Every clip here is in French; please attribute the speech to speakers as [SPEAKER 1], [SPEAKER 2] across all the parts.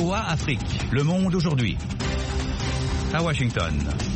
[SPEAKER 1] VOA Afrique, Le Monde aujourd'hui. À Washington.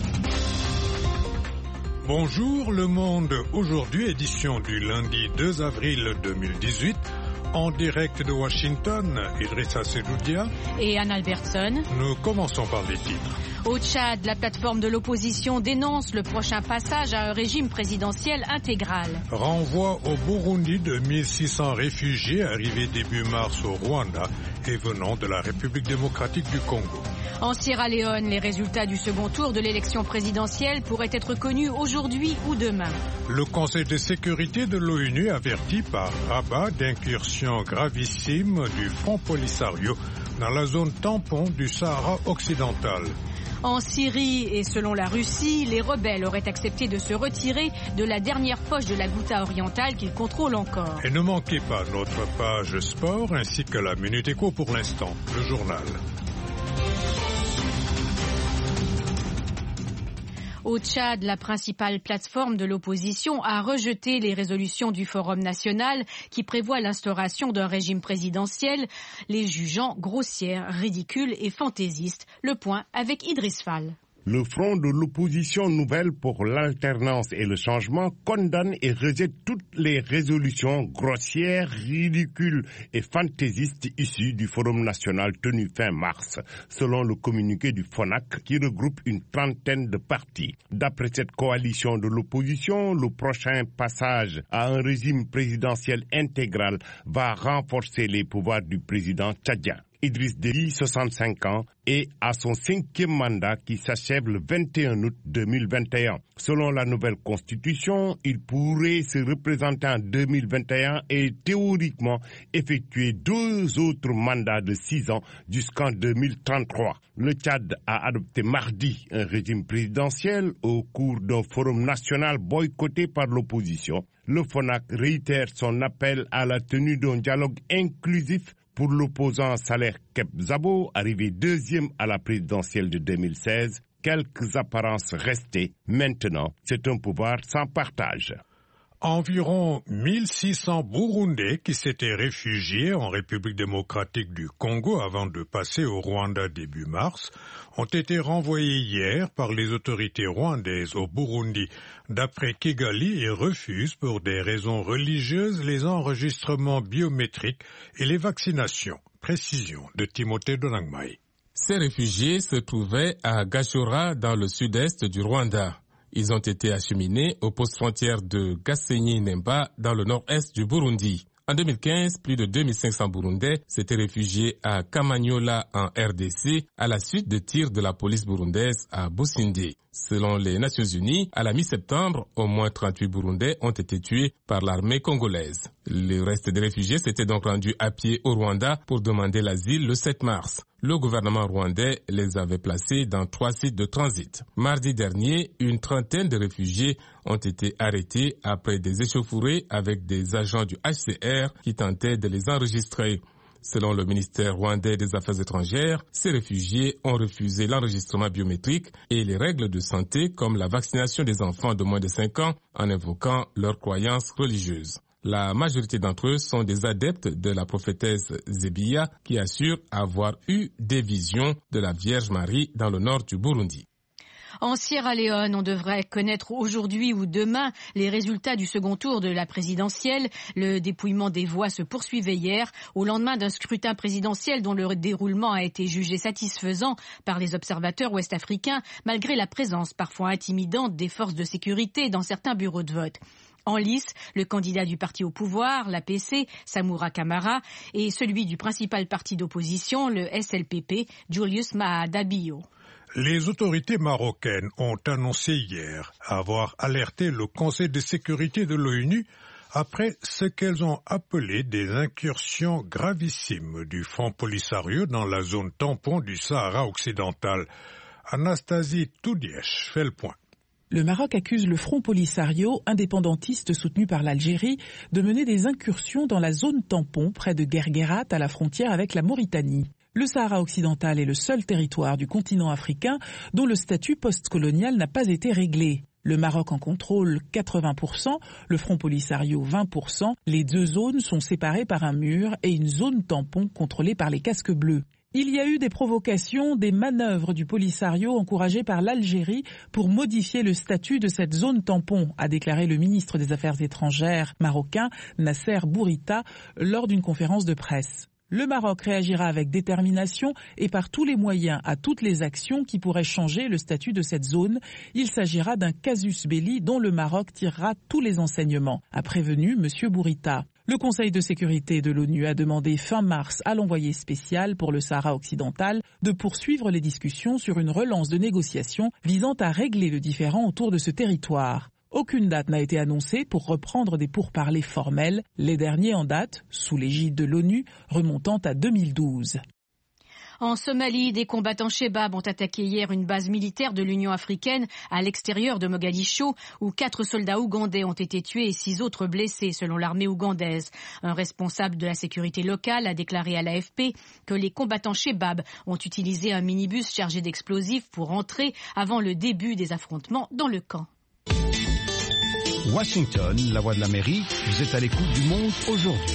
[SPEAKER 2] Bonjour, Le Monde aujourd'hui, édition du lundi 2 avril 2018. En direct de Washington, Idrissa Sedoudia
[SPEAKER 3] et Anne Albertson.
[SPEAKER 2] Nous commençons par les titres.
[SPEAKER 3] Au Tchad, la plateforme de l'opposition dénonce le prochain passage à un régime présidentiel intégral.
[SPEAKER 2] Renvoi au Burundi de 1600 réfugiés arrivés début mars au Rwanda et venant de la République démocratique du Congo.
[SPEAKER 3] En Sierra Leone, les résultats du second tour de l'élection présidentielle pourraient être connus aujourd'hui ou demain.
[SPEAKER 2] Le Conseil de sécurité de l'ONU avertit par Rabat d'incursions gravissimes du Front Polisario dans la zone tampon du Sahara occidental.
[SPEAKER 3] En Syrie et selon la Russie, les rebelles auraient accepté de se retirer de la dernière poche de la Ghouta orientale qu'ils contrôlent encore.
[SPEAKER 2] Et ne manquez pas notre page sport ainsi que la Minute Éco pour l'instant, le journal.
[SPEAKER 3] Au Tchad, la principale plateforme de l'opposition a rejeté les résolutions du Forum national qui prévoit l'instauration d'un régime présidentiel, les jugeant grossières, ridicules et fantaisistes. Le point avec Idriss Fall.
[SPEAKER 4] Le Front de l'opposition nouvelle pour l'alternance et le changement condamne et rejette toutes les résolutions grossières, ridicules et fantaisistes issues du Forum national tenu fin mars, selon le communiqué du FONAC qui regroupe une trentaine de partis. D'après cette coalition de l'opposition, le prochain passage à un régime présidentiel intégral va renforcer les pouvoirs du président tchadien. Idriss Déby, 65 ans, est à son 5e mandat qui s'achève le 21 août 2021. Selon la nouvelle constitution, il pourrait se représenter en 2021 et théoriquement effectuer 2 autres mandats de 6 ans jusqu'en 2033. Le Tchad a adopté mardi un régime présidentiel au cours d'un forum national boycotté par l'opposition. Le FONAC réitère son appel à la tenue d'un dialogue inclusif pour l'opposant Saleh Kebzabo, arrivé 2e à la présidentielle de 2016, quelques apparences restées. Maintenant, c'est un pouvoir sans partage.
[SPEAKER 2] Environ 1600 Burundais qui s'étaient réfugiés en République démocratique du Congo avant de passer au Rwanda début mars ont été renvoyés hier par les autorités rwandaises au Burundi. D'après Kigali, ils refusent pour des raisons religieuses les enregistrements biométriques et les vaccinations. Précision de Timothée Donangmai.
[SPEAKER 5] Ces réfugiés se trouvaient à Gashora dans le sud-est du Rwanda. Ils ont été acheminés au poste frontière de Gasenyi-Nemba dans le nord-est du Burundi. En 2015, plus de 2500 Burundais s'étaient réfugiés à Kamanyola en RDC à la suite de tirs de la police burundaise à Busindi. Selon les Nations Unies, à la mi-septembre, au moins 38 Burundais ont été tués par l'armée congolaise. Le reste des réfugiés s'étaient donc rendus à pied au Rwanda pour demander l'asile le 7 mars. Le gouvernement rwandais les avait placés dans 3 sites de transit. Mardi dernier, une trentaine de réfugiés ont été arrêtés après des échauffourées avec des agents du HCR qui tentaient de les enregistrer. Selon le ministère rwandais des Affaires étrangères, ces réfugiés ont refusé l'enregistrement biométrique et les règles de santé comme la vaccination des enfants de moins de 5 ans en invoquant leurs croyances religieuses. La majorité d'entre eux sont des adeptes de la prophétesse Zébiya qui assurent avoir eu des visions de la Vierge Marie dans le nord du Burundi.
[SPEAKER 3] En Sierra Leone, on devrait connaître aujourd'hui ou demain les résultats du second tour de la présidentielle. Le dépouillement des voix se poursuivait hier, au lendemain d'un scrutin présidentiel dont le déroulement a été jugé satisfaisant par les observateurs ouest-africains, malgré la présence parfois intimidante des forces de sécurité dans certains bureaux de vote. En lice, le candidat du parti au pouvoir, l'APC, Samura Kamara, et celui du principal parti d'opposition, le SLPP, Julius Maada Bio.
[SPEAKER 2] Les autorités marocaines ont annoncé hier avoir alerté le Conseil de sécurité de l'ONU après ce qu'elles ont appelé des incursions gravissimes du Front Polisario dans la zone tampon du Sahara occidental. Anastasie Toudièche fait le point.
[SPEAKER 6] Le Maroc accuse le Front Polisario, indépendantiste soutenu par l'Algérie, de mener des incursions dans la zone tampon près de Guerguerat à la frontière avec la Mauritanie. Le Sahara occidental est le seul territoire du continent africain dont le statut postcolonial n'a pas été réglé. Le Maroc en contrôle 80%, le Front Polisario 20%. Les deux zones sont séparées par un mur et une zone tampon contrôlée par les casques bleus. Il y a eu des provocations, des manœuvres du Polisario encouragées par l'Algérie pour modifier le statut de cette zone tampon, a déclaré le ministre des Affaires étrangères marocain Nasser Bourita lors d'une conférence de presse. Le Maroc réagira avec détermination et par tous les moyens à toutes les actions qui pourraient changer le statut de cette zone. Il s'agira d'un casus belli dont le Maroc tirera tous les enseignements, a prévenu M. Bourita. Le Conseil de sécurité de l'ONU a demandé fin mars à l'envoyé spécial pour le Sahara occidental de poursuivre les discussions sur une relance de négociations visant à régler le différend autour de ce territoire. Aucune date n'a été annoncée pour reprendre des pourparlers formels, les derniers en date, sous l'égide de l'ONU, remontant à 2012.
[SPEAKER 3] En Somalie, des combattants Shebab ont attaqué hier une base militaire de l'Union africaine à l'extérieur de Mogadiscio, où 4 soldats ougandais ont été tués et 6 autres blessés, selon l'armée ougandaise. Un responsable de la sécurité locale a déclaré à l'AFP que les combattants Shebab ont utilisé un minibus chargé d'explosifs pour entrer avant le début des affrontements dans le camp.
[SPEAKER 1] Washington, la voix de l'Amérique, vous êtes à l'écoute du Monde aujourd'hui.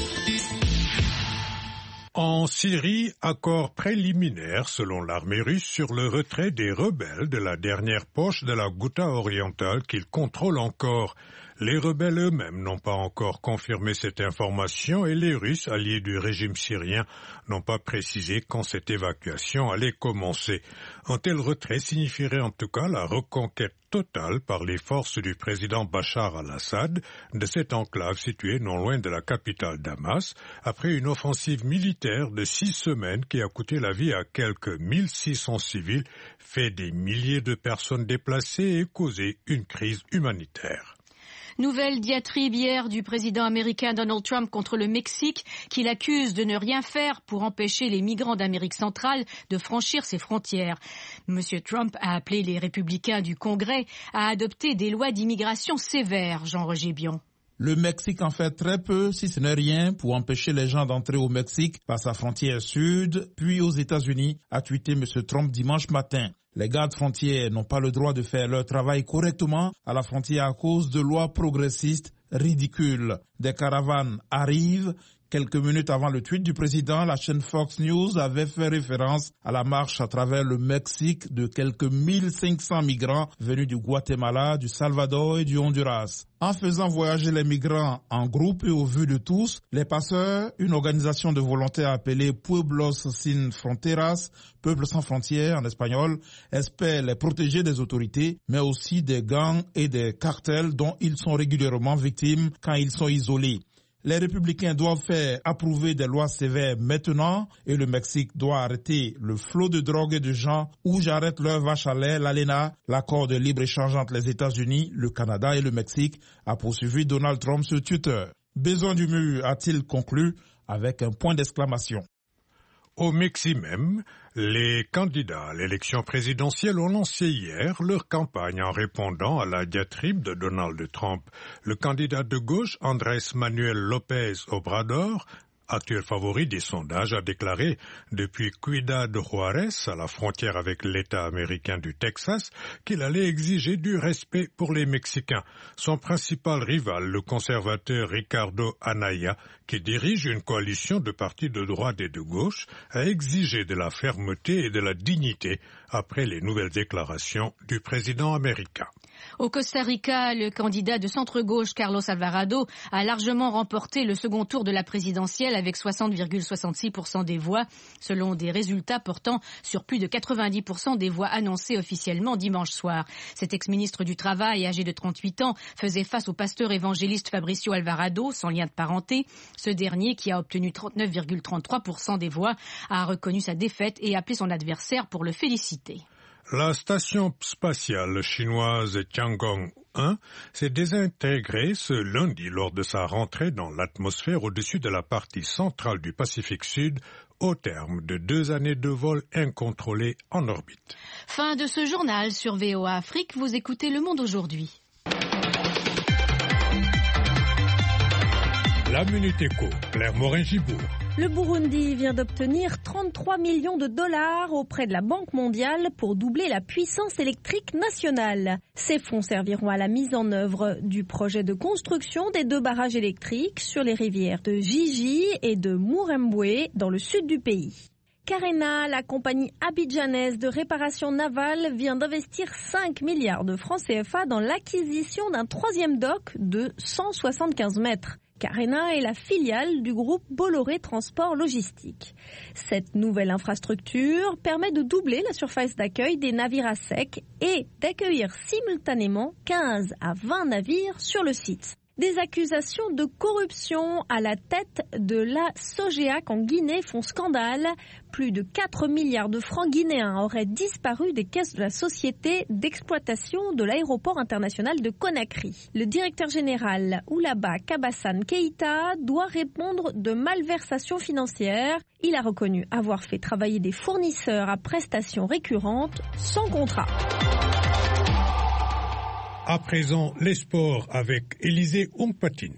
[SPEAKER 2] En Syrie, accord préliminaire selon l'armée russe sur le retrait des rebelles de la dernière poche de la Ghouta orientale qu'ils contrôlent encore. Les rebelles eux-mêmes n'ont pas encore confirmé cette information et les Russes, alliés du régime syrien, n'ont pas précisé quand cette évacuation allait commencer. Un tel retrait signifierait en tout cas la reconquête totale par les forces du président Bachar al-Assad de cette enclave située non loin de la capitale Damas, après une offensive militaire de 6 semaines qui a coûté la vie à quelques 1600 civils, fait des milliers de personnes déplacées et causé une crise humanitaire.
[SPEAKER 3] Nouvelle diatribe hier du président américain Donald Trump contre le Mexique, qu'il accuse de ne rien faire pour empêcher les migrants d'Amérique centrale de franchir ses frontières. Monsieur Trump a appelé les républicains du Congrès à adopter des lois d'immigration sévères, Jean-Roger Bion.
[SPEAKER 7] Le Mexique en fait très peu, si ce n'est rien, pour empêcher les gens d'entrer au Mexique par sa frontière sud, puis aux États-Unis, a tweeté M. Trump dimanche matin. Les gardes frontières n'ont pas le droit de faire leur travail correctement à la frontière à cause de lois progressistes ridicules. Des caravanes arrivent. Quelques minutes avant le tweet du président, la chaîne Fox News avait fait référence à la marche à travers le Mexique de quelques 1500 migrants venus du Guatemala, du Salvador et du Honduras. En faisant voyager les migrants en groupe et au vu de tous, les passeurs, une organisation de volontaires appelée Pueblos Sin Fronteras, Peuple sans frontières en espagnol, espèrent les protéger des autorités, mais aussi des gangs et des cartels dont ils sont régulièrement victimes quand ils sont isolés. Les républicains doivent faire approuver des lois sévères maintenant et le Mexique doit arrêter le flot de drogue et de gens où j'arrête leur vache à lait, l'ALENA, l'accord de libre-échange entre les États-Unis, le Canada et le Mexique, a poursuivi Donald Trump sur Twitter. Besoin du mur, a-t-il conclu avec un point d'exclamation.
[SPEAKER 2] Au Mexique même, les candidats à l'élection présidentielle ont lancé hier leur campagne en répondant à la diatribe de Donald Trump. Le candidat de gauche, Andrés Manuel López Obrador, actuel favori des sondages, a déclaré depuis Ciudad Juárez, à la frontière avec l'État américain du Texas, qu'il allait exiger du respect pour les Mexicains. Son principal rival, le conservateur Ricardo Anaya, qui dirige une coalition de partis de droite et de gauche, a exigé de la fermeté et de la dignité après les nouvelles déclarations du président américain.
[SPEAKER 3] Au Costa Rica, le candidat de centre-gauche Carlos Alvarado a largement remporté le second tour de la présidentielle avec 60,66% des voix, selon des résultats portant sur plus de 90% des voix annoncées officiellement dimanche soir. Cet ex-ministre du Travail, âgé de 38 ans, faisait face au pasteur évangéliste Fabricio Alvarado, sans lien de parenté. Ce dernier, qui a obtenu 39,33% des voix, a reconnu sa défaite et appelé son adversaire pour le féliciter.
[SPEAKER 2] La station spatiale chinoise Tiangong-1 s'est désintégrée ce lundi lors de sa rentrée dans l'atmosphère au-dessus de la partie centrale du Pacifique Sud au terme de 2 années de vol incontrôlé en orbite.
[SPEAKER 3] Fin de ce journal sur VOA Afrique. Vous écoutez Le Monde aujourd'hui.
[SPEAKER 2] La Minute Éco, Claire Morin-Gibourg.
[SPEAKER 8] Le Burundi vient d'obtenir 33 millions de dollars auprès de la Banque mondiale pour doubler la puissance électrique nationale. Ces fonds serviront à la mise en œuvre du projet de construction des 2 barrages électriques sur les rivières de Gigi et de Murembwe dans le sud du pays. Carena, la compagnie abidjanaise de réparation navale, vient d'investir 5 milliards de francs CFA dans l'acquisition d'un 3e dock de 175 mètres. Carena est la filiale du groupe Bolloré Transport Logistique. Cette nouvelle infrastructure permet de doubler la surface d'accueil des navires à sec et d'accueillir simultanément 15 à 20 navires sur le site. Des accusations de corruption à la tête de la Sogéac en Guinée font scandale. Plus de 4 milliards de francs guinéens auraient disparu des caisses de la société d'exploitation de l'aéroport international de Conakry. Le directeur général Oulaba Kabassane Keïta doit répondre de malversation financière. Il a reconnu avoir fait travailler des fournisseurs à prestations récurrentes sans contrat.
[SPEAKER 2] À présent, les sports avec Élisée Ompatine.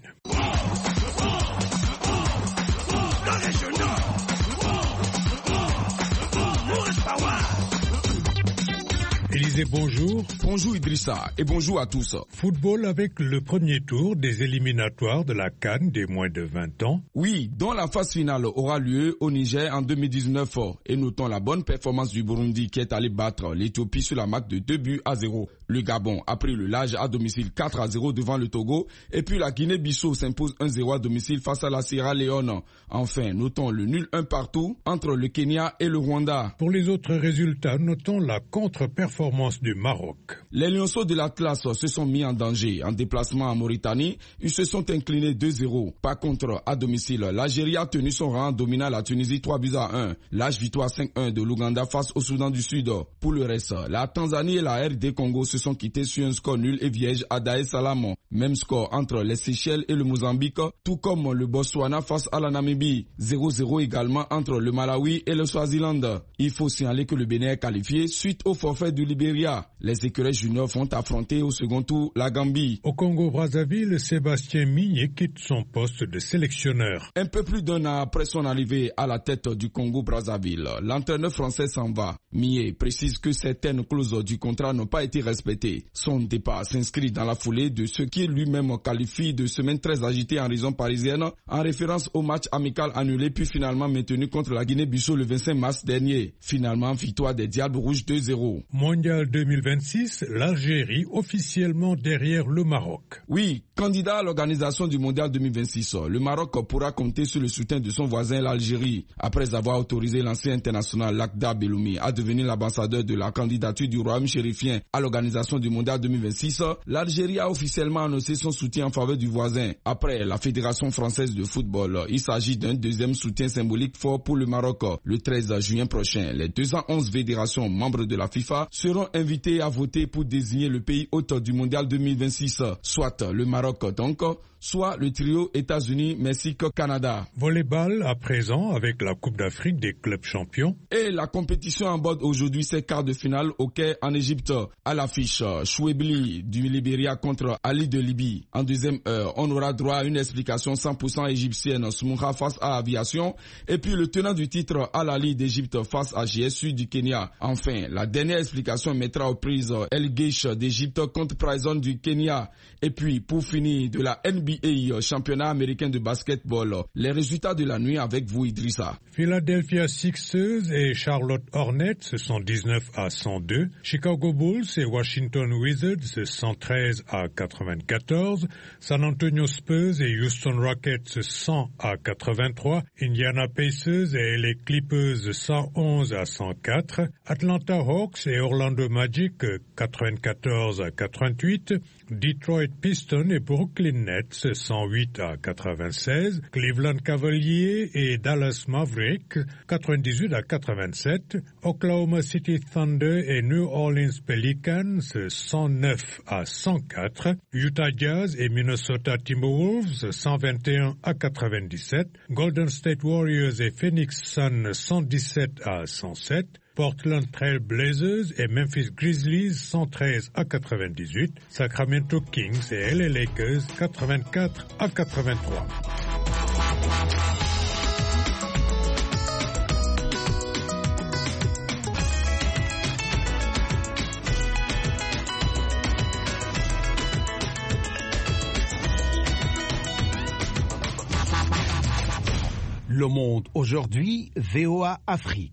[SPEAKER 2] Élisée, bonjour.
[SPEAKER 9] Bonjour Idrissa et bonjour à tous.
[SPEAKER 2] Football avec le premier tour des éliminatoires de la CAN des moins de 20 ans.
[SPEAKER 9] Oui, dont la phase finale aura lieu au Niger en 2019 et notons la bonne performance du Burundi qui est allé battre l'Éthiopie sur la marque de 2-0. Le Gabon a pris le large à domicile 4-0 devant le Togo et puis la Guinée-Bissau s'impose 1-0 à domicile face à la Sierra Leone. Enfin, notons le nul 1 partout entre le Kenya et le Rwanda.
[SPEAKER 2] Pour les autres résultats, notons la contre-performance du Maroc.
[SPEAKER 9] Les Lionceaux de l'Atlas se sont mis en danger. En déplacement en Mauritanie, ils se sont inclinés 2-0. Par contre, à domicile, l'Algérie a tenu son rang en dominant la Tunisie 3-1. Large victoire 5-1 de l'Ouganda face au Soudan du Sud. Pour le reste, la Tanzanie et la RD Congo se sont quittés sur un score nul et vierge à Dar es Salaam. Même score entre les Seychelles et le Mozambique, tout comme le Botswana face à la Namibie. 0-0 également entre le Malawi et le Swaziland. Il faut signaler que le Bénin est qualifié suite au forfait du Libéria. Les écureuils juniors vont affronter au second tour la Gambie.
[SPEAKER 2] Au Congo-Brazzaville, Sébastien Migné quitte son poste de sélectionneur.
[SPEAKER 9] Un peu plus d'un an après son arrivée à la tête du Congo-Brazzaville, l'entraîneur français s'en va. Migné précise que certaines clauses du contrat n'ont pas été respectées. Son départ s'inscrit dans la foulée de ce qu'il lui-même qualifie de semaine très agitée en région parisienne, en référence au match amical annulé puis finalement maintenu contre la Guinée-Bissau le 25 mars dernier. Finalement, victoire des Diables Rouges 2-0.
[SPEAKER 2] Mondial 2026, l'Algérie officiellement derrière le Maroc.
[SPEAKER 9] Oui, candidat à l'organisation du Mondial 2026, le Maroc pourra compter sur le soutien de son voisin l'Algérie. Après avoir autorisé l'ancien international Lakhdar Belloumi à devenir l'ambassadeur de la candidature du royaume chérifien à l'organisation du Mondial 2026, l'Algérie a officiellement annoncé son soutien en faveur du voisin. Après la Fédération française de football, il s'agit d'un deuxième soutien symbolique fort pour le Maroc. Le 13 juin prochain, les 211 fédérations membres de la FIFA seront invitées à voter pour désigner le pays hôte du Mondial 2026, soit le Maroc donc, soit le trio États-Unis, Mexique, Canada.
[SPEAKER 2] Volleyball à présent avec la Coupe d'Afrique des clubs champions.
[SPEAKER 9] Et la compétition aborde aujourd'hui ses quarts de finale au Caire en Égypte. À l'affiche, Chouebli du Libéria contre Ali de Libye. En deuxième heure, on aura droit à une explication 100% égyptienne, Smoura face à Aviation. Et puis le tenant du titre Al-Ali d'Égypte face à GSU du Kenya. Enfin, la dernière explication mettra aux prises El Geish d'Égypte contre Prison du Kenya. Et puis pour finir, de la NBA, championnat américain de basketball. Les résultats de la nuit avec vous, Idrissa.
[SPEAKER 2] Philadelphia Sixers et Charlotte Hornets, 119-102. Chicago Bulls et Washington Wizards, 113-94. San Antonio Spurs et Houston Rockets, 100-83. Indiana Pacers et LA Clippers, 111-104. Atlanta Hawks et Orlando Magic, 94-88. Detroit Pistons et Brooklyn Nets, 108-96. Cleveland Cavaliers et Dallas Mavericks, 98-87. Oklahoma City Thunder et New Orleans Pelicans, 109-104. Utah Jazz et Minnesota Timberwolves, 121-97. Golden State Warriors et Phoenix Suns, 117-107. Portland Trail Blazers et Memphis Grizzlies 113-98, Sacramento Kings et LA Lakers 84-83.
[SPEAKER 10] Le Monde aujourd'hui, VOA Afrique.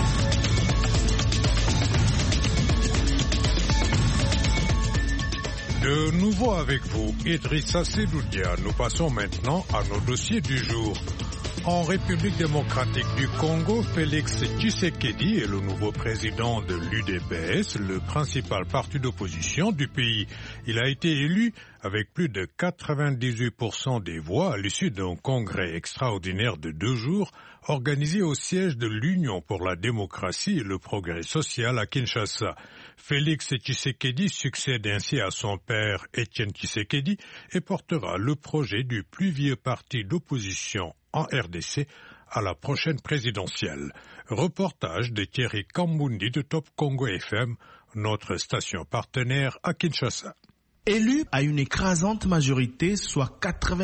[SPEAKER 2] De nouveau avec vous, Idrissa Sedoudia. Nous passons maintenant à nos dossiers du jour. En République démocratique du Congo, Félix Tshisekedi est le nouveau président de l'UDPS, le principal parti d'opposition du pays. Il a été élu avec plus de 98% des voix à l'issue d'un congrès extraordinaire de 2 jours organisé au siège de l'Union pour la démocratie et le progrès social à Kinshasa. Félix Tshisekedi succède ainsi à son père Étienne Tshisekedi et portera le projet du plus vieux parti d'opposition en RDC à la prochaine présidentielle. Reportage de Thierry Kambundi de Top Congo FM, notre station partenaire à Kinshasa.
[SPEAKER 11] Élu à une écrasante majorité, soit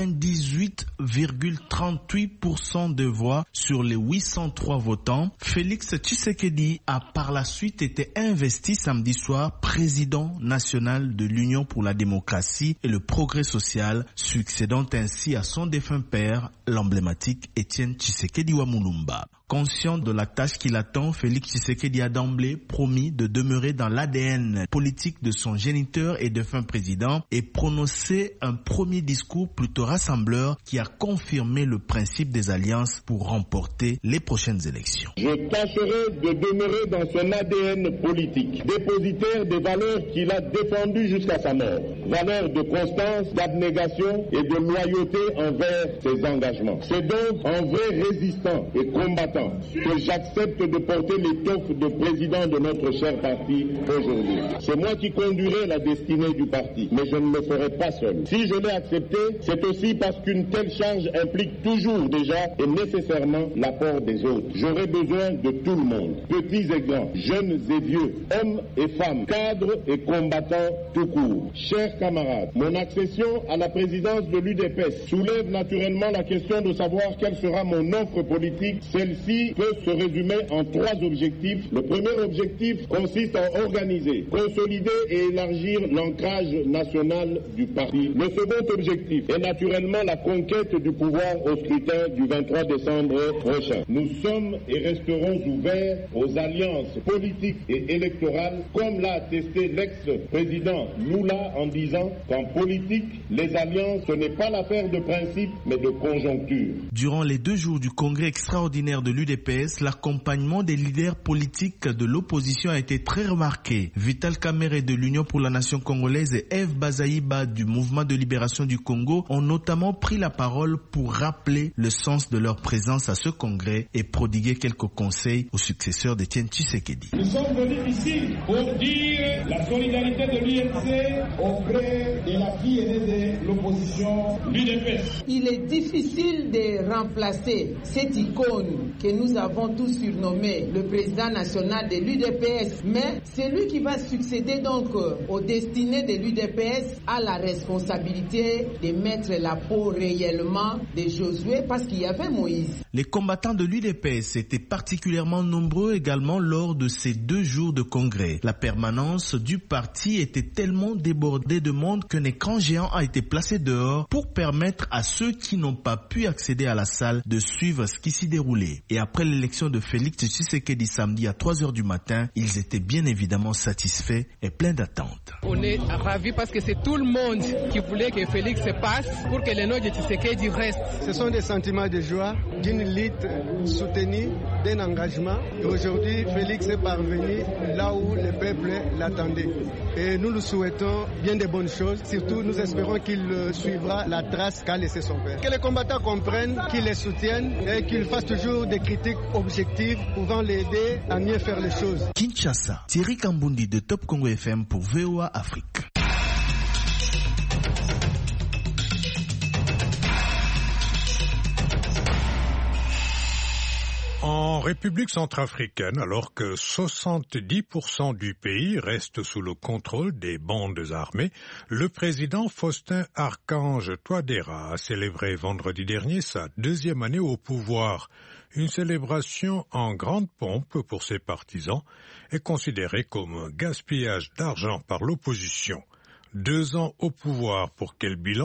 [SPEAKER 11] 98,38% de voix sur les 803 votants, Félix Tshisekedi a par la suite été investi samedi soir président national de l'Union pour la démocratie et le progrès social, succédant ainsi à son défunt père, l'emblématique Étienne Tshisekedi Wamulumba. Conscient de la tâche qui l'attend, Félix Tshisekedi a d'emblée promis de demeurer dans l'ADN politique de son géniteur et défunt président et prononcé un premier discours plutôt rassembleur qui a confirmé le principe des alliances pour remporter les prochaines élections.
[SPEAKER 12] Je tâcherai de demeurer dans son ADN politique, dépositaire des valeurs qu'il a défendues jusqu'à sa mort. Valeurs de constance, d'abnégation et de loyauté envers ses engagements. C'est donc en vrai résistant et combattant que j'accepte de porter l'étoffe de président de notre cher parti aujourd'hui. C'est moi qui conduirai la destinée du parti, mais je ne le ferai pas seul. Si je l'ai accepté, c'est aussi parce qu'une telle charge implique toujours déjà et nécessairement l'apport des autres. J'aurai besoin de tout le monde, petits et grands, jeunes et vieux, hommes et femmes, cadres et combattants tout court. Chers camarades, mon accession à la présidence de l'UDPS soulève naturellement la question de savoir quelle sera mon offre politique. Celle-ci peut se résumer en 3 objectifs. Le premier objectif consiste à organiser, consolider et élargir l'ancrage national du parti. Le second objectif est naturellement la conquête du pouvoir au scrutin du 23 décembre prochain. Nous sommes et resterons ouverts aux alliances politiques et électorales, comme l'a attesté l'ex-président Lula en disant qu'en politique, les alliances, ce n'est pas l'affaire de principe, mais de conjoncture.
[SPEAKER 11] Durant les 2 jours du congrès extraordinaire de l'UDPS, l'accompagnement des leaders politiques de l'opposition a été très remarqué. Vital Kamerhe de l'Union pour la nation congolaise et Eve Bazaïba du mouvement de libération du Congo ont notamment pris la parole pour rappeler le sens de leur présence à ce congrès et prodiguer quelques conseils aux successeurs d'Étienne Tshisekedi.
[SPEAKER 12] Nous sommes venus ici pour dire la solidarité de l'UNC auprès de la fille aînée de l'opposition, l'UDPS.
[SPEAKER 13] Il est difficile de remplacer cette icône que nous avons tous surnommé le président national de l'UDPS, mais c'est lui qui va succéder donc aux destinées de l'UDPS à la responsabilité de mettre la peau réellement de Josué parce qu'il y avait Moïse.
[SPEAKER 11] Les combattants de l'UDPS étaient particulièrement nombreux également lors de ces 2 jours de congrès. La permanence du parti était tellement débordée de monde qu'un écran géant a été placé dehors pour permettre à ceux qui n'ont pas pu accéder à la salle de suivre ce qui s'y déroulait. Et après l'élection de Félix Tshisekedi samedi à 3h du matin, ils étaient bien évidemment satisfaits et pleins d'attentes.
[SPEAKER 14] On est ravis parce que c'est tout le monde qui voulait que Félix se passe pour que le nom de Tshisekedi reste.
[SPEAKER 15] Ce sont des sentiments de joie, d'une lutte soutenue, d'un engagement. Et aujourd'hui, Félix est parvenu là où le peuple l'attendait. Et nous lui souhaitons bien de bonnes choses. Surtout, nous espérons qu'il suivra la trace qu'a laissé son père. Que les combattants comprennent, qu'ils les soutiennent et qu'ils fassent toujours des critiques objectives pouvant l'aider à mieux faire les choses.
[SPEAKER 11] Kinshasa, Thierry Kambundi de Top Congo FM pour VOA Afrique.
[SPEAKER 2] En République centrafricaine, alors que 70% du pays reste sous le contrôle des bandes armées, le président Faustin Archange Touadéra a célébré vendredi dernier sa 2e année au pouvoir. Une célébration en grande pompe pour ses partisans est considérée comme un gaspillage d'argent par l'opposition. 2 ans au pouvoir, pour quel bilan?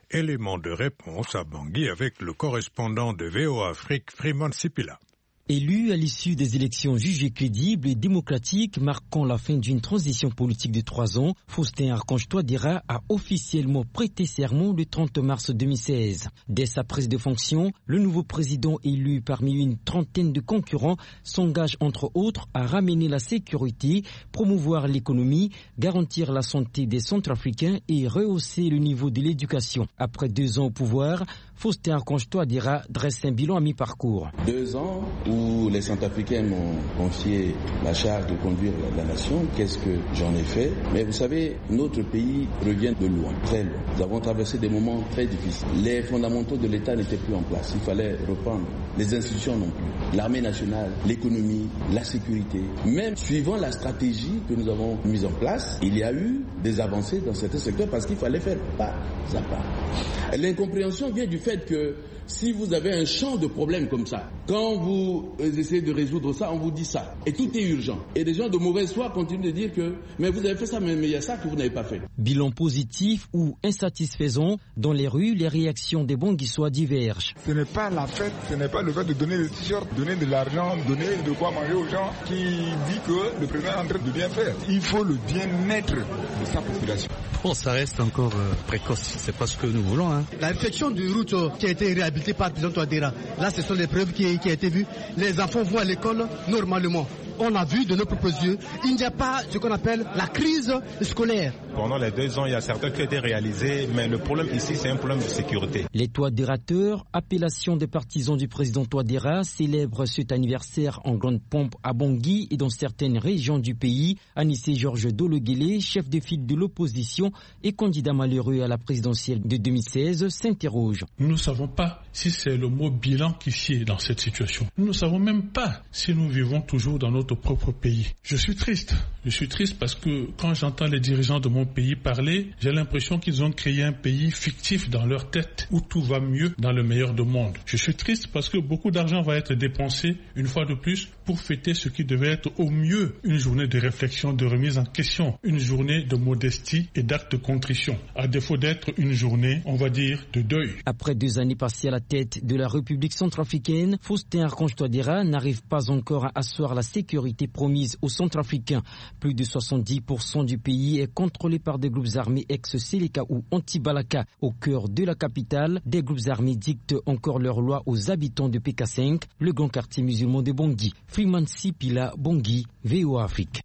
[SPEAKER 2] Élément de réponse à Bangui avec le correspondant de VOA Afrique, Freeman Sipila.
[SPEAKER 16] Élu à l'issue des élections jugées crédibles et démocratiques marquant la fin d'une transition politique de 3 ans, Faustin Archange Touadéra a officiellement prêté serment le 30 mars 2016. Dès sa prise de fonction, le nouveau président élu parmi une trentaine de concurrents s'engage entre autres à ramener la sécurité, promouvoir l'économie, garantir la santé des Centrafricains et rehausser le niveau de l'éducation. Après 2 ans au pouvoir, Faustin Archange Touadéra dresse un bilan à mi-parcours.
[SPEAKER 17] 2 ans où les Centrafricains m'ont confié la charge de conduire la nation, qu'est-ce que j'en ai fait? Mais vous savez, notre pays revient de loin, très loin. Nous avons traversé des moments très difficiles. Les fondamentaux de l'État n'étaient plus en place. Il fallait reprendre. Les institutions non plus. L'armée nationale, l'économie, la sécurité. Même suivant la stratégie que nous avons mise en place, il y a eu des avancées dans certains secteurs parce qu'il fallait faire pas à pas. L'incompréhension vient du fait que si vous avez un champ de problèmes comme ça, quand vous essayez de résoudre ça, on vous dit ça. Et tout est urgent. Et des gens de mauvaise foi continuent de dire que mais vous avez fait ça, mais il y a ça que vous n'avez pas fait.
[SPEAKER 16] Bilan positif ou insatisfaisant, dans les rues, les réactions des Banguissois divergent.
[SPEAKER 18] Ce n'est pas la fête, ce n'est pas le fait de donner des t-shirts, donner de l'argent, donner de quoi manger aux gens qui dit que le président est en train de bien faire. Il faut le bien-être de sa population.
[SPEAKER 19] Bon, ça reste encore précoce, c'est pas ce que nous voulons. La réflexion du route qui a été réhabilitée par le président Touadéra, là ce sont les preuves qui ont été vues. Les enfants vont à l'école normalement. On a vu de nos propres yeux, il n'y a pas ce qu'on appelle la crise scolaire.
[SPEAKER 20] Pendant les 2 ans, il y a certains qui ont été réalisés, mais le problème ici, c'est un problème de sécurité.
[SPEAKER 16] Les Touadérateurs, appellation des partisans du président Touadéra, célèbrent cet anniversaire en grande pompe à Bangui et dans certaines régions du pays. Anissé Georges Dologuélé, chef de file de l'opposition et candidat malheureux à la présidentielle de 2016, s'interroge.
[SPEAKER 21] Nous ne savons pas si c'est le mot bilan qui sied dans cette situation. Nous ne savons même pas si nous vivons toujours dans notre propre pays. Je suis triste parce que quand j'entends les dirigeants de mon pays parler, j'ai l'impression qu'ils ont créé un pays fictif dans leur tête où tout va mieux dans le meilleur des mondes. Je suis triste parce que beaucoup d'argent va être dépensé une fois de plus pour fêter ce qui devait être au mieux une journée de réflexion, de remise en question, une journée de modestie et d'acte de contrition, à défaut d'être une journée, on va dire, de deuil.
[SPEAKER 16] Après 2 années passées à la tête de la République centrafricaine, Faustin Archange Touadéra n'arrive pas encore à asseoir la sécurité promise aux Centrafricains. Plus de 70% du pays est contrôlé par des groupes armés ex-Seleka ou anti-Balaka. Au cœur de la capitale, des groupes armés dictent encore leurs lois aux habitants de PK5, le grand quartier musulman de Bangui. Freeman Sipila, Bangui, VOA Afrique.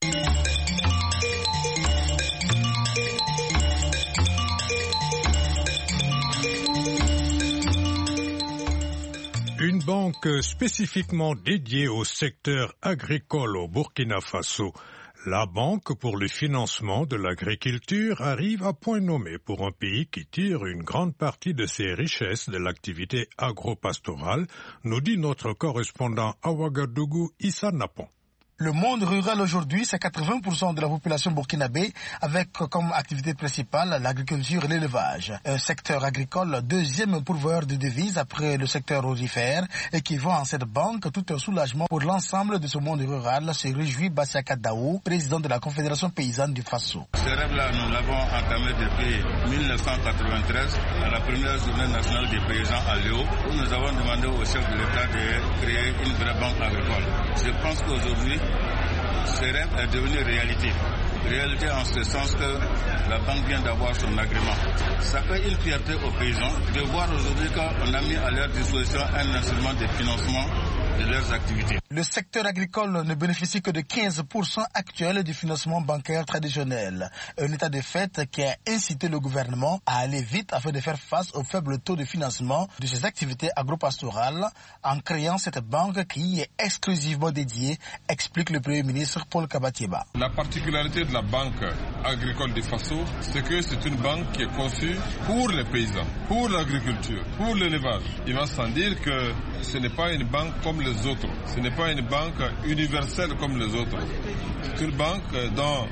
[SPEAKER 2] Une banque spécifiquement dédiée au secteur agricole au Burkina Faso. La Banque pour le financement de l'agriculture arrive à point nommé pour un pays qui tire une grande partie de ses richesses de l'activité agro-pastorale, nous dit notre correspondant à Ouagadougou, Issa Napon.
[SPEAKER 22] Le monde rural aujourd'hui, c'est 80% de la population burkinabé avec comme activité principale l'agriculture et l'élevage. Un secteur agricole, deuxième pourvoyeur de devises après le secteur aurifère et qui voit en cette banque tout un soulagement pour l'ensemble de ce monde rural, se réjouit Bassiaka Daou, président de la Confédération paysanne du Faso.
[SPEAKER 23] Ce rêve-là, nous l'avons entamé depuis 1993 à la première journée nationale des paysans à Léo, où nous avons demandé au chef de l'État de créer une vraie banque agricole. Je pense qu'aujourd'hui, ce rêve est devenu réalité. Réalité en ce sens que la banque vient d'avoir son agrément. Ça fait une fierté aux paysans de voir aujourd'hui qu'on a mis à leur disposition un instrument de financement de leurs activités.
[SPEAKER 22] Le secteur agricole ne bénéficie que de 15% actuel du financement bancaire traditionnel. Un état de fait qui a incité le gouvernement à aller vite afin de faire face au faible taux de financement de ces activités agro-pastorales en créant cette banque qui est exclusivement dédiée, explique le Premier ministre Paul Kabatieba.
[SPEAKER 24] La particularité de la banque agricole du Faso, c'est que c'est une banque qui est conçue pour les paysans, pour l'agriculture, pour l'élevage. Il va sans dire que ce n'est pas une banque comme les autres. Ce n'est pas une banque universelle comme les autres. C'est une banque dont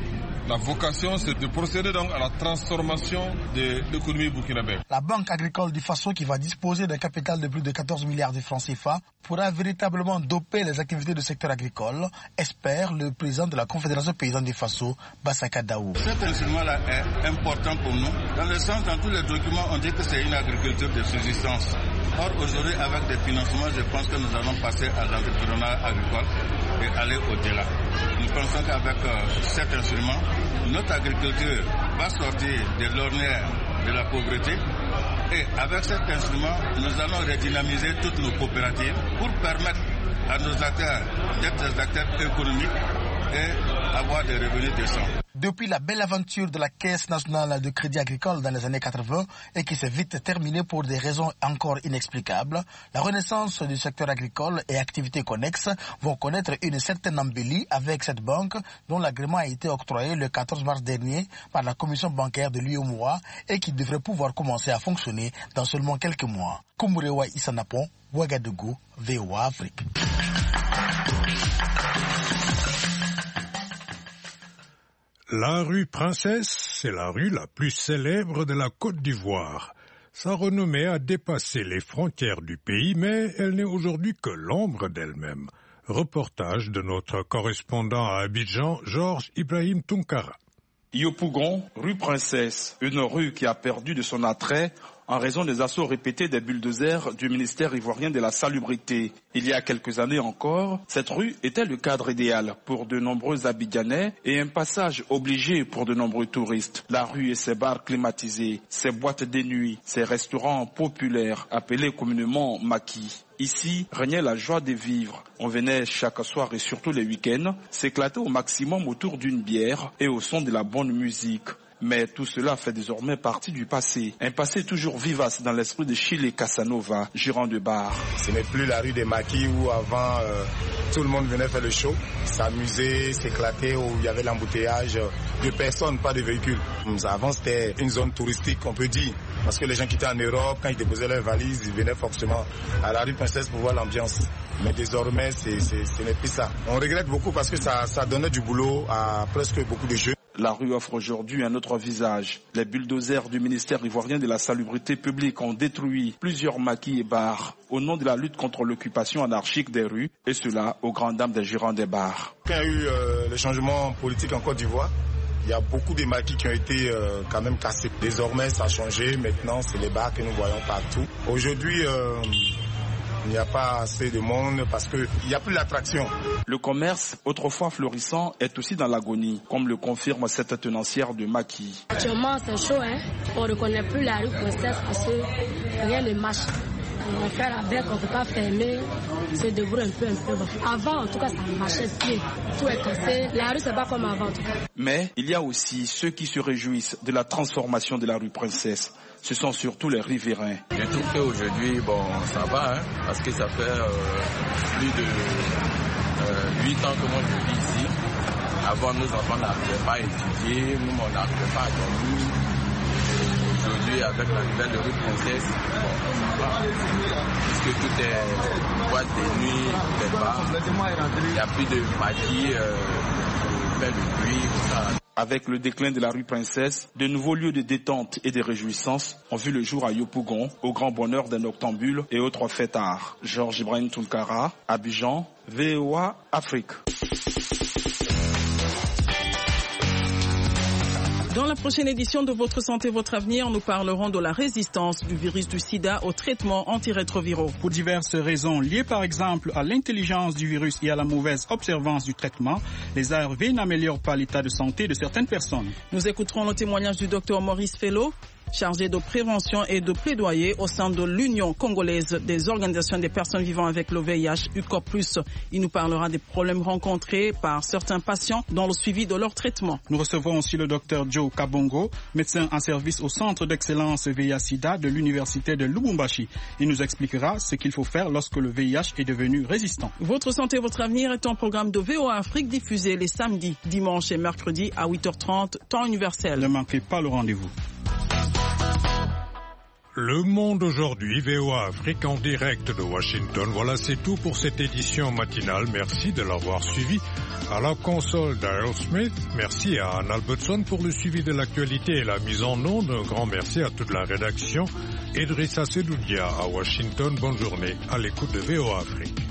[SPEAKER 24] La vocation, c'est de procéder donc à la transformation de l'économie burkinabé.
[SPEAKER 22] La Banque agricole du Faso, qui va disposer d'un capital de plus de 14 milliards de francs CFA, pourra véritablement doper les activités du secteur agricole, espère le président de la Confédération paysanne du Faso, Bassaka Daou.
[SPEAKER 23] Cet instrument-là est important pour nous, dans le sens, dans tous les documents, on dit que c'est une agriculture de subsistance. Or, aujourd'hui, avec des financements, je pense que nous allons passer à l'entrepreneuriat agricole et aller au-delà. Nous pensons qu'avec cet instrument, notre agriculture va sortir de l'ornière de la pauvreté. Et avec cet instrument, nous allons redynamiser toutes nos coopératives pour permettre à nos acteurs d'être des acteurs économiques et avoir des revenus décents.
[SPEAKER 22] Depuis la belle aventure de la Caisse nationale de crédit agricole dans les années 80 et qui s'est vite terminée pour des raisons encore inexplicables, la renaissance du secteur agricole et activités connexes vont connaître une certaine embellie avec cette banque dont l'agrément a été octroyé le 14 mars dernier par la commission bancaire de l'UEMOA et qui devrait pouvoir commencer à fonctionner dans seulement quelques mois. Koumourewa Issanapon, Ouagadougou, VOA Afrique.
[SPEAKER 2] La rue Princesse, c'est la rue la plus célèbre de la Côte d'Ivoire. Sa renommée a dépassé les frontières du pays, mais elle n'est aujourd'hui que l'ombre d'elle-même. Reportage de notre correspondant à Abidjan, Georges Ibrahim Tunkara.
[SPEAKER 1] Yopougon, rue Princesse, une rue qui a perdu de son attrait en raison des assauts répétés des bulldozers du ministère ivoirien de la Salubrité. Il y a quelques années encore, cette rue était le cadre idéal pour de nombreux Abidjanais et un passage obligé pour de nombreux touristes. La rue et ses bars climatisés, ses boîtes de nuit, ses restaurants populaires appelés communément maquis. Ici, régnait la joie de vivre. On venait chaque soir et surtout les week-ends s'éclater au maximum autour d'une bière et au son de la bonne musique. Mais tout cela fait désormais partie du passé. Un passé toujours vivace dans l'esprit de Chile Casanova, gérant de bar.
[SPEAKER 4] Ce n'est plus la rue des Maquis où avant tout le monde venait faire le show, s'amuser, s'éclater, où il y avait l'embouteillage de personnes, pas de véhicules. Avant c'était une zone touristique, on peut dire. Parce que les gens qui étaient en Europe, quand ils déposaient leurs valises, ils venaient forcément à la rue Princesse pour voir l'ambiance. Mais désormais, ce n'est plus ça. On regrette beaucoup parce que ça donnait du boulot à presque beaucoup de jeunes.
[SPEAKER 1] La rue offre aujourd'hui un autre visage. Les bulldozers du ministère ivoirien de la Salubrité publique ont détruit plusieurs maquis et bars au nom de la lutte contre l'occupation anarchique des rues, et cela aux grandes dames des gérants des bars.
[SPEAKER 4] Quand il y a eu le changement politique en Côte d'Ivoire, il y a beaucoup de maquis qui ont été quand même cassés. Désormais, ça a changé. Maintenant, c'est les bars que nous voyons partout. Aujourd'hui, il n'y a pas assez de monde parce qu'il n'y a plus l'attraction.
[SPEAKER 1] Le commerce, autrefois florissant, est aussi dans l'agonie, comme le confirme cette tenancière de maquis.
[SPEAKER 5] Actuellement, c'est chaud, hein? On ne reconnaît plus la rue Princesse parce que rien ne marche. On va faire avec, on ne peut pas fermer, se débrouiller un peu. Avant, en tout cas, ça marchait bien. Tout est cassé. La rue, c'est pas comme avant.
[SPEAKER 1] Mais il y a aussi ceux qui se réjouissent de la transformation de la rue Princesse. Ce sont surtout les riverains.
[SPEAKER 6] Je trouve qu'aujourd'hui, ça va, hein, parce que ça fait plus de 8 ans que moi je vis ici. Avant, nos enfants n'arrivaient pas à étudier, nous, on n'arrivait pas à dormir. Aujourd'hui, avec la nouvelle rue Princesse, ça va. Puisque tout est boîte de nuit, tout est bars. Il n'y a plus de maquis, fait le bruit, tout ça.
[SPEAKER 1] Avec le déclin de la rue Princesse, de nouveaux lieux de détente et de réjouissance ont vu le jour à Yopougon, au grand bonheur d'un noctambule et autres fêtards. Georges Ibrahim Tunkara, Abidjan, VOA Afrique.
[SPEAKER 25] Dans la prochaine édition de Votre Santé, Votre Avenir, nous parlerons de la résistance du virus du sida aux traitements antirétroviraux.
[SPEAKER 26] Pour diverses raisons liées par exemple à l'intelligence du virus et à la mauvaise observance du traitement, les ARV n'améliorent pas l'état de santé de certaines personnes.
[SPEAKER 25] Nous écouterons le témoignage du Dr Maurice Fellow, chargé de prévention et de plaidoyer au sein de l'Union congolaise des organisations des personnes vivant avec le VIH, UCOP+. Il nous parlera des problèmes rencontrés par certains patients dans le suivi de leur traitement.
[SPEAKER 26] Nous recevrons aussi le Dr Joe Kabongo, médecin en service au Centre d'excellence VIH-Sida de l'Université de Lubumbashi. Il nous expliquera ce qu'il faut faire lorsque le VIH est devenu résistant.
[SPEAKER 25] Votre santé, votre avenir est un programme de VOA Afrique diffusé les samedis, dimanches et mercredis à 8h30, temps universel.
[SPEAKER 26] Ne manquez pas le rendez-vous.
[SPEAKER 2] Le Monde aujourd'hui, VOA Afrique en direct de Washington. Voilà, c'est tout pour cette édition matinale. Merci de l'avoir suivi. À la console Daryl Smith, merci à Anne Albertson pour le suivi de l'actualité et la mise en onde. Un grand merci à toute la rédaction. Idrissa Sedoudia à Washington. Bonne journée à l'écoute de VOA Afrique.